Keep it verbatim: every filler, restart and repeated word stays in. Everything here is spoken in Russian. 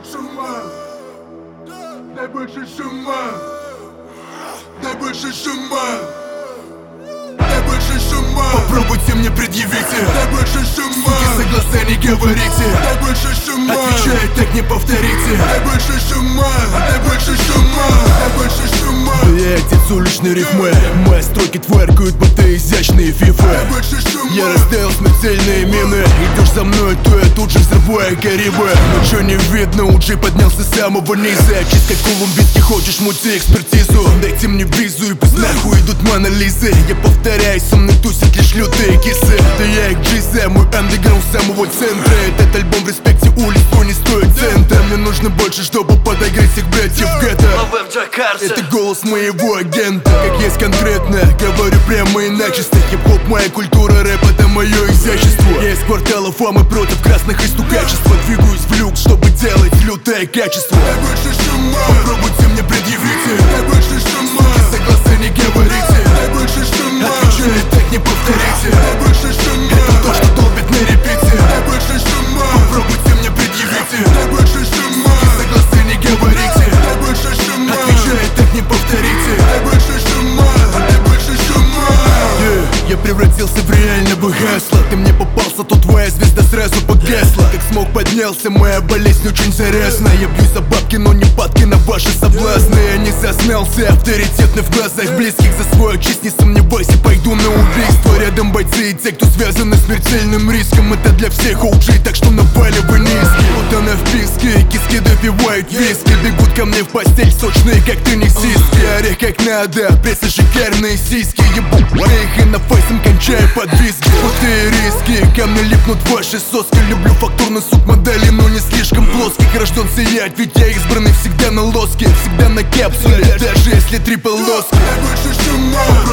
шума, дай больше шума, дай больше шума, дай больше шума. Попробуйте мне предъявите, дай больше шума. Суки, согласны, не говорите, дай больше шума. Отвечаю, так не повторите, дай больше шума, дай больше шума, дай больше шума. Я отец уличной рифмы, мои строки творкают, будто изящные фифы. Дай больше шума. Я расставил смертельные мины. Идешь за мной, то я тут же взрываю Карибы. Но чё не видно, Уджи поднялся с самого низа. Чист как колумбитки, хочешь мути экспертизу? Дайте мне визу и пусть нахуй идут монолизы. Я повторяюсь, со мной тусят лишь лютые кисы. Да я их джизе, мой андеграунд самого центра. Этот альбом в респекте улиц, то не стоит цента. Мне нужно больше, чтобы подогреть всех братьев гетто. Это голос моего агента. Как есть конкретно, говорю прямо и начисто. Хип-хоп моя культура, рэп это мое изящество. Я из квартала фамы против красных и стукачества. Двигаюсь в люкс, чтобы делать лютое качество. Дай больше шума. Попробуйте мне предъявите, дай больше шума. Суки, согласны, не говорите, дай больше шума. Отвечаю, так не повторите, дай больше шума. это то, что долбит на репите. Дай больше шума. Попробуйте мне предъявите, дай больше шума. Суки, согласны, не говорите, дай больше шума. Отвечаю, так не повторите, дай больше шума. Дай больше шума. yeah. Я превратился в реального хасла. Ты мне попался, то твоя звезда сразу погасла. Как смог поднялся, моя болезнь очень зарясна. Я бьюсь за бабки, но не падки на ваши соблазны. Я не заснялся, авторитетный в глазах близких. За свою честь не сомневайся, пойду на убийство. Рядом бойцы и те, кто связаны с смертельным риском. Это для всех Оуджи, так что наваливай низкий. Вот она в писке, киски допивают виски. Бегут ко мне в постель, сочные, как теннисистки. Орех как надо, пресса шикарные сиськи. Ебу их и на фейсом кончаю под виски. Крутые риски, ко мне липнут ваши соски. Люблю фактурный суп модели, но не слишком плоский. Рожден сиять, ведь я избранный всегда на лоске. Всегда на капсуле, даже если три полоски. Дай больше шума.